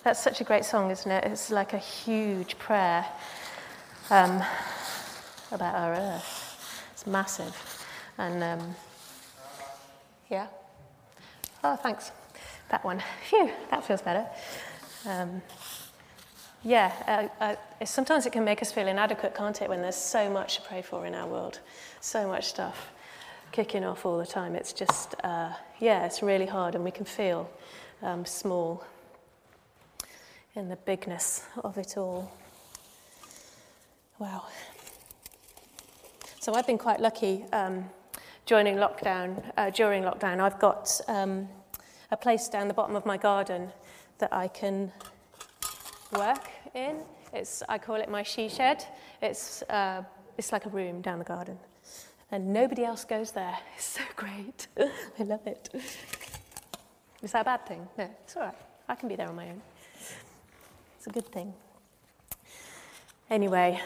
That's such a great song, isn't it? It's like a huge prayer about our earth. It's massive. And, yeah. Oh, thanks. That one. Phew, that feels better. Sometimes it can make us feel inadequate, can't it, when there's so much to pray for in our world, so much stuff kicking off all the time. It's just, it's really hard, and we can feel small in the bigness of it all. Wow. So I've been quite lucky during lockdown. I've got a place down the bottom of my garden that I can work in. I call it my she shed. It's like a room down the garden, and nobody else goes there. It's so great. I love it. Is that a bad thing? No, it's all right. I can be there on my own. It's a good thing. Anyway,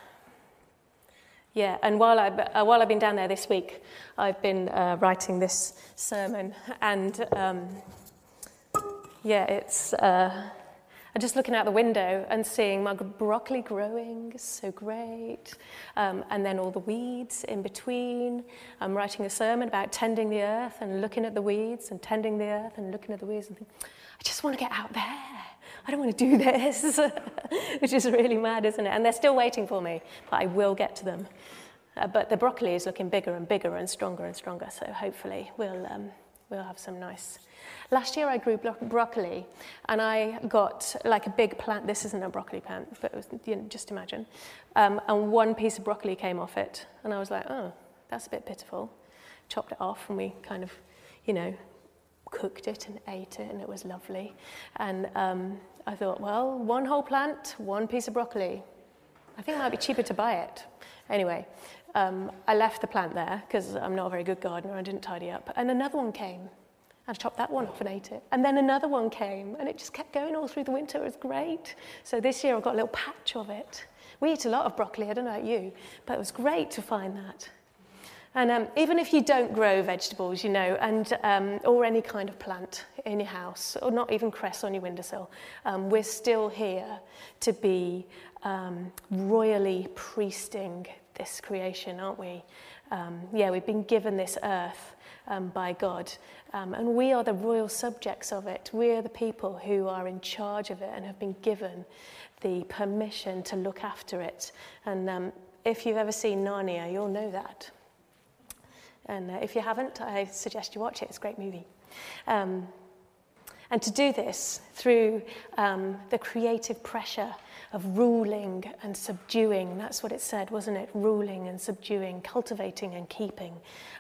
yeah. And while I've been down there this week, I've been writing this sermon, and it's. I'm just looking out the window and seeing my broccoli growing, so great. And then all the weeds in between. I'm writing a sermon about tending the earth and looking at the weeds and tending the earth and looking at the weeds and thinking, I just want to get out there. I don't want to do this, which is really mad, isn't it? And they're still waiting for me, but I will get to them. But the broccoli is looking bigger and bigger and stronger, so hopefully we'll have some nice. Last year I grew broccoli, and I got like a big plant. This isn't a broccoli plant, but it was, just imagine. And one piece of broccoli came off it, and I was like, oh, that's a bit pitiful. Chopped it off, and we kind of, cooked it and ate it, and it was lovely. And I thought, well, one whole plant, one piece of broccoli. I think it might be cheaper to buy it. Anyway, I left the plant there because I'm not a very good gardener. I didn't tidy up. And another one came. I chopped that one off and ate it. And then another one came, and it just kept going all through the winter. It was great. So this year I've got a little patch of it. We eat a lot of broccoli, I don't know about you, but it was great to find that. And even if you don't grow vegetables, and or any kind of plant in your house, or not even cress on your windowsill, we're still here to be royally priesting this creation, aren't we? We've been given this earth by God, and we are the royal subjects of it. We are the people who are in charge of it and have been given the permission to look after it. And if you've ever seen Narnia, you'll know that. And if you haven't, I suggest you watch it. It's a great movie. And to do this through the creative pressure of ruling and subduing, that's what it said, wasn't it? Ruling and subduing, cultivating and keeping.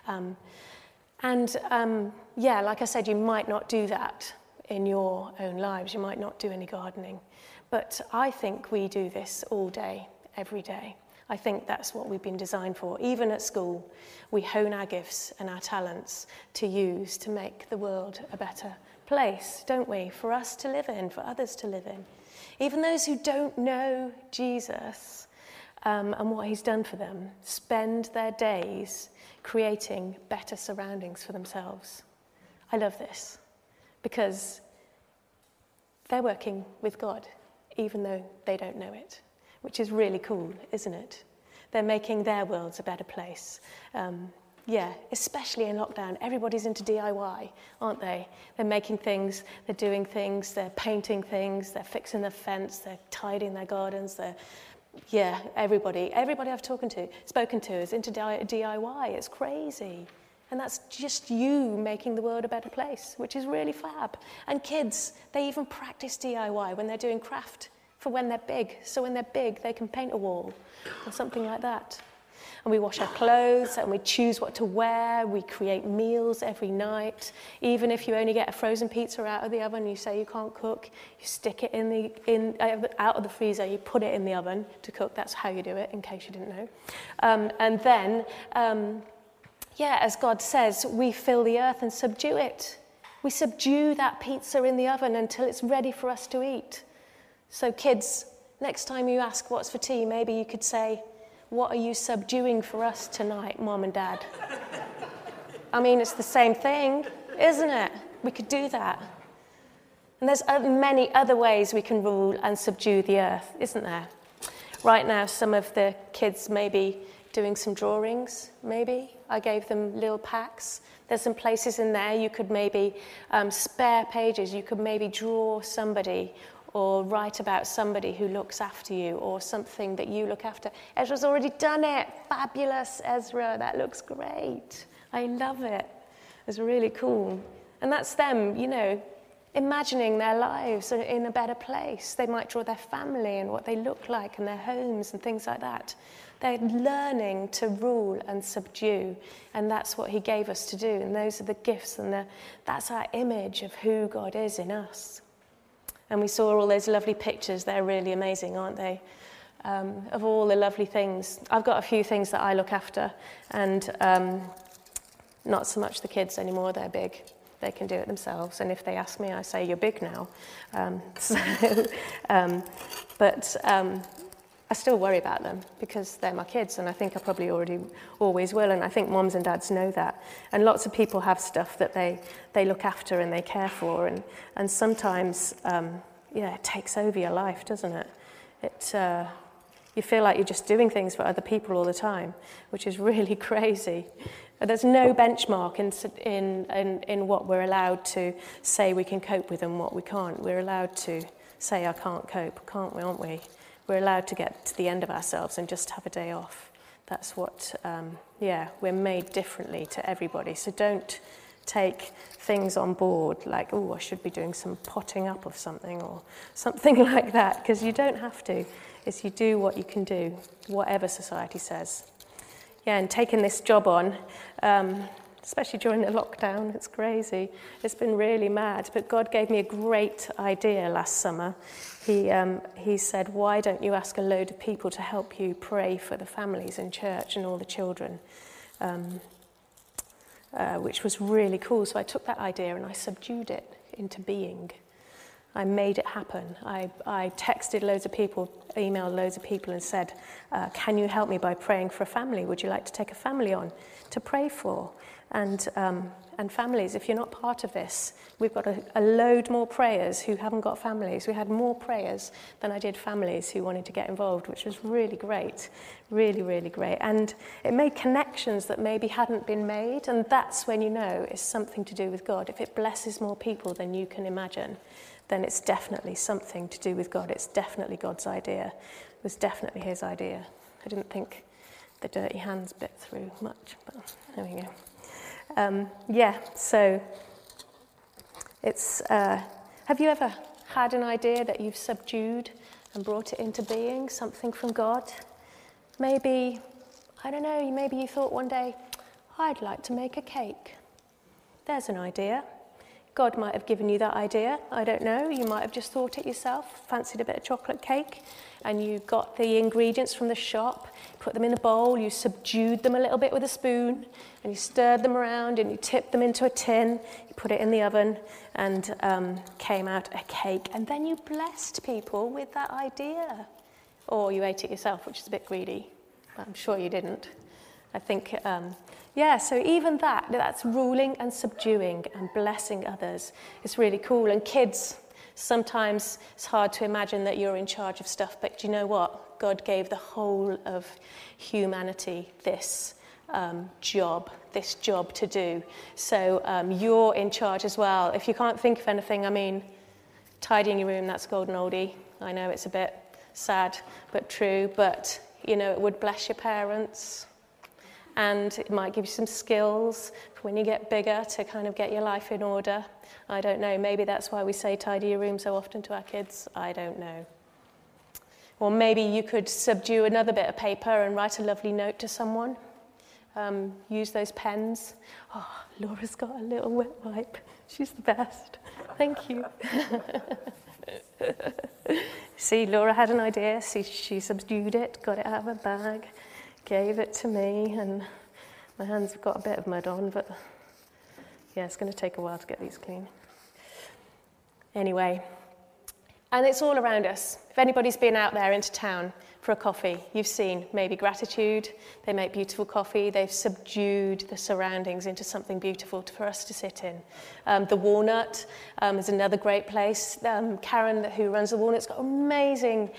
Like I said, you might not do that in your own lives. You might not do any gardening. But I think we do this all day, every day. I think that's what we've been designed for. Even at school, we hone our gifts and our talents to use to make the world a better place, don't we? For us to live in, for others to live in. Even those who don't know Jesus and what he's done for them spend their days creating better surroundings for themselves. I love this because they're working with God, even though they don't know it, which is really cool, isn't it? They're making their worlds a better place. Especially in lockdown. Everybody's into DIY, aren't they? They're making things, they're doing things, they're painting things, they're fixing the fence, they're tidying their gardens, everybody I've spoken to is into DIY. It's crazy. And that's just you making the world a better place, which is really fab. And kids, they even practice DIY when they're doing craft for when they're big. So when they're big, they can paint a wall or something like that. And we wash our clothes and we choose what to wear. We create meals every night. Even if you only get a frozen pizza out of the oven, you say you can't cook, you stick it out of the freezer, you put it in the oven to cook. That's how you do it, in case you didn't know. As God says, we fill the earth and subdue it. We subdue that pizza in the oven until it's ready for us to eat. So kids, next time you ask what's for tea, maybe you could say, what are you subduing for us tonight, Mom and Dad? I mean, it's the same thing, isn't it? We could do that. And there's many other ways we can rule and subdue the earth, isn't there? Right now, some of the kids may be doing some drawings, maybe. I gave them little packs. There's some places in there you could maybe, spare pages, you could maybe draw somebody or write about somebody who looks after you or something that you look after. Ezra's already done it. Fabulous, Ezra. That looks great. I love it. It's really cool. And that's them, imagining their lives in a better place. They might draw their family and what they look like and their homes and things like that. They're learning to rule and subdue, and that's what he gave us to do. And those are the gifts, and that's our image of who God is in us. And we saw all those lovely pictures. They're really amazing, aren't they? Of all the lovely things. I've got a few things that I look after, and not so much the kids anymore. They're big. They can do it themselves. And if they ask me, I say, you're big now. But I still worry about them because they're my kids, and I think I probably always will. And I think moms and dads know that. And lots of people have stuff that they look after and they care for. And sometimes, it takes over your life, doesn't it? You feel like you're just doing things for other people all the time, which is really crazy. There's no benchmark in what we're allowed to say we can cope with and what we can't. We're allowed to say, I can't cope, can't we, aren't we? We're allowed to get to the end of ourselves and just have a day off. That's what, we're made differently to everybody. So don't take things on board like, I should be doing some potting up of something or something like that, because you don't have to. It's you do what you can do, whatever society says. Yeah, and taking this job on, especially during the lockdown, it's crazy. It's been really mad, but God gave me a great idea last summer. He said, why don't you ask a load of people to help you pray for the families in church and all the children, which was really cool. So I took that idea and I subdued it into being. I made it happen. I texted loads of people, emailed loads of people and said, can you help me by praying for a family? Would you like to take a family on to pray for? And families, if you're not part of this, we've got a load more prayers who haven't got families. We had more prayers than I did families who wanted to get involved, which was really great, really, really great. And it made connections that maybe hadn't been made, and that's when you know it's something to do with God. If it blesses more people than you can imagine, then it's definitely something to do with God. It's definitely God's idea. It was definitely his idea. I didn't think the dirty hands bit through much, but there we go. So it's, have you ever had an idea that you've subdued and brought it into being, something from God? Maybe, I don't know, maybe you thought one day, I'd like to make a cake. There's an idea. God might have given you that idea, I don't know. You might have just thought it yourself, fancied a bit of chocolate cake, and you got the ingredients from the shop, put them in a bowl, you subdued them a little bit with a spoon, and you stirred them around, and you tipped them into a tin, you put it in the oven, and came out a cake. And then you blessed people with that idea. Or you ate it yourself, which is a bit greedy. I'm sure you didn't. I think... so even that's ruling and subduing and blessing others. It's really cool. And kids, sometimes it's hard to imagine that you're in charge of stuff, but do you know what? God gave the whole of humanity this job to do. So you're in charge as well. If you can't think of anything, tidying your room, that's golden oldie. I know it's a bit sad, but true. But, it would bless your parents. And it might give you some skills for when you get bigger to kind of get your life in order. I don't know. Maybe that's why we say tidy your room so often to our kids. I don't know. Or maybe you could subdue another bit of paper and write a lovely note to someone. Use those pens. Oh, Laura's got a little wet wipe. She's the best. Thank you. See, Laura had an idea. See, she subdued it, got it out of her bag. Gave it to me, and my hands have got a bit of mud on, but it's going to take a while to get these clean. Anyway, and it's all around us. If anybody's been out there into town, for a coffee. You've seen maybe Gratitude. They make beautiful coffee. They've subdued the surroundings into something beautiful for us to sit in. The Walnut is another great place. Karen, who runs the Walnut's got amazing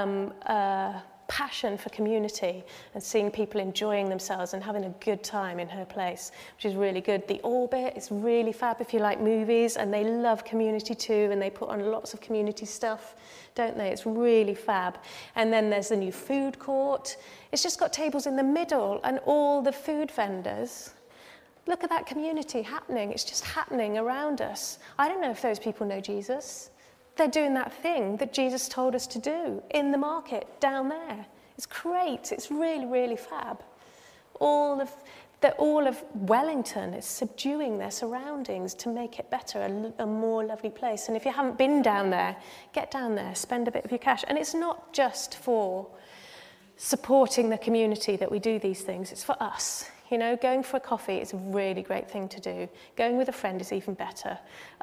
passion for community and seeing people enjoying themselves and having a good time in her place, which is really good. The Orbit is really fab if you like movies, and they love community too, and they put on lots of community stuff, don't they? It's really fab. And then there's the new food court. It's just got tables in the middle, and all the food vendors. Look at that community happening. It's just happening around us. I don't know if those people know Jesus. They're doing that thing that Jesus told us to do in the market down there. It's great. It's really, really fab. All of Wellington is subduing their surroundings to make it better, a more lovely place. And if you haven't been down there, get down there, spend a bit of your cash. And it's not just for supporting the community that we do these things. It's for us. You know, going for a coffee is a really great thing to do. Going with a friend is even better.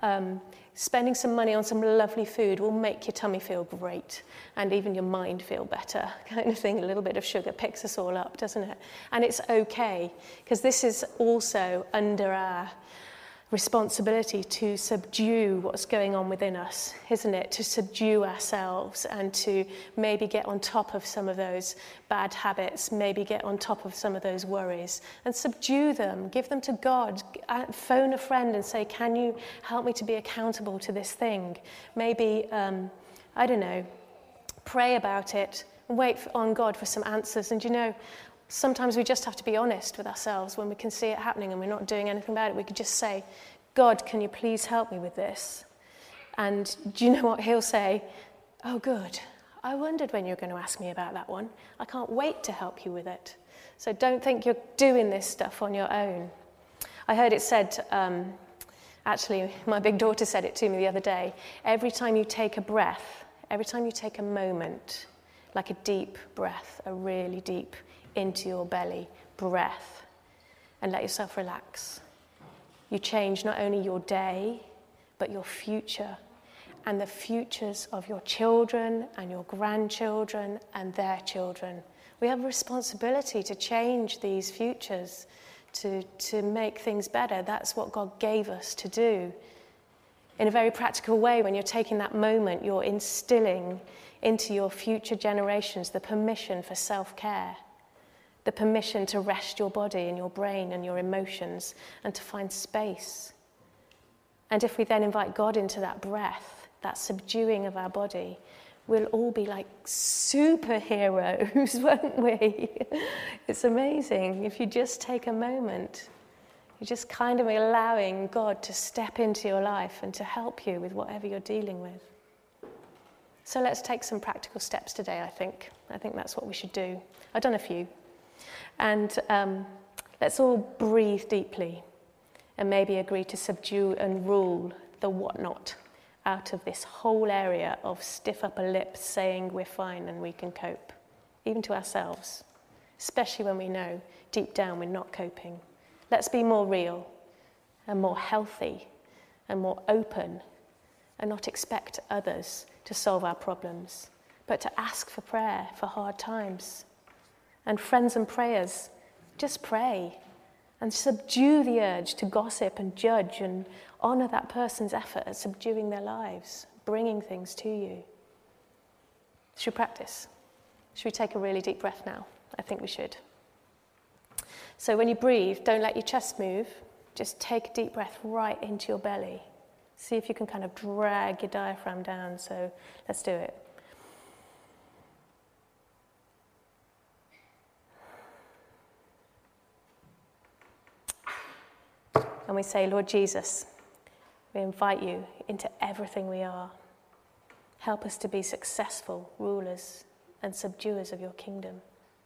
Spending some money on some lovely food will make your tummy feel great and even your mind feel better, kind of thing. A little bit of sugar picks us all up, doesn't it? And it's okay, because this is also under our responsibility to subdue what's going on within us, isn't it? To subdue ourselves and to maybe get on top of some of those bad habits, maybe get on top of some of those worries and subdue them, give them to God. Phone a friend and say, can you help me to be accountable to this thing? Maybe, I don't know, pray about it and wait on God for some answers. And you know, sometimes we just have to be honest with ourselves when we can see it happening and we're not doing anything about it. We could just say, God, can you please help me with this? And do you know what he'll say? Oh, good. I wondered when you were going to ask me about that one. I can't wait to help you with it. So don't think you're doing this stuff on your own. I heard it said, actually, my big daughter said it to me the other day. Every time you take a breath, every time you take a moment, like a deep breath, a really deep into your belly breath, and let yourself relax. You change not only your day, but your future and the futures of your children and your grandchildren and their children. We have a responsibility to change these futures, to make things better. That's what God gave us to do. In a very practical way, when you're taking that moment, you're instilling into your future generations the permission for self-care, the permission to rest your body and your brain and your emotions and to find space. And if we then invite God into that breath, that subduing of our body, we'll all be like superheroes, won't we? It's amazing. If you just take a moment, you're just kind of allowing God to step into your life and to help you with whatever you're dealing with. So let's take some practical steps today, I think. I think that's what we should do. I've done a few. And let's all breathe deeply and maybe agree to subdue and rule the whatnot out of this whole area of stiff upper lip saying we're fine and we can cope, even to ourselves, especially when we know deep down we're not coping. Let's be more real and more healthy and more open and not expect others to solve our problems, but to ask for prayer for hard times. And friends and prayers, just pray and subdue the urge to gossip and judge and honour that person's effort at subduing their lives, bringing things to you. Should we practice? Should we take a really deep breath now? I think we should. So when you breathe, don't let your chest move. Just take a deep breath right into your belly. See if you can kind of drag your diaphragm down. So let's do it. And we say, Lord Jesus, we invite you into everything we are. Help us to be successful rulers and subduers of your kingdom.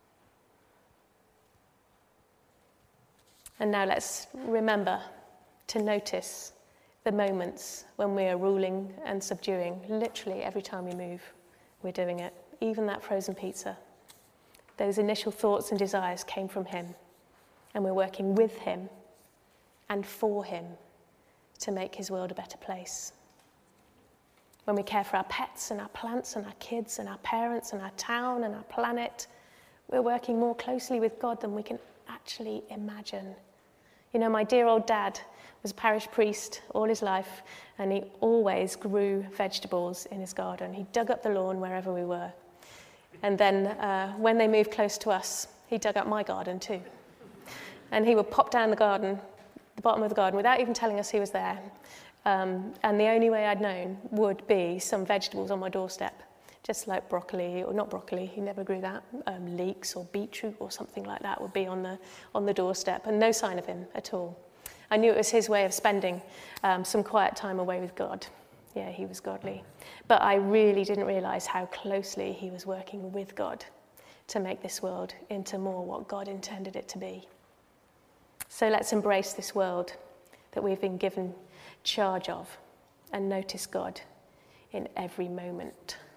And now let's remember to notice the moments when we are ruling and subduing. Literally every time we move, we're doing it. Even that frozen pizza. Those initial thoughts and desires came from him. And we're working with him and for him to make his world a better place. when we care for our pets and our plants and our kids and our parents and our town and our planet, we're working more closely with God than we can actually imagine. You know, my dear old dad was a parish priest all his life, and he always grew vegetables in his garden. He dug up the lawn wherever we were. And then when they moved close to us, he dug up my garden too. And he would pop down the bottom of the garden, without even telling us he was there. And the only way I'd known would be some vegetables on my doorstep, just like broccoli, or not broccoli, he never grew that, leeks or beetroot or something like that would be on the doorstep, and no sign of him at all. I knew it was his way of spending some quiet time away with God. Yeah, he was godly. But I really didn't realise how closely he was working with God to make this world into more what God intended it to be. So let's embrace this world that we've been given charge of and notice God in every moment.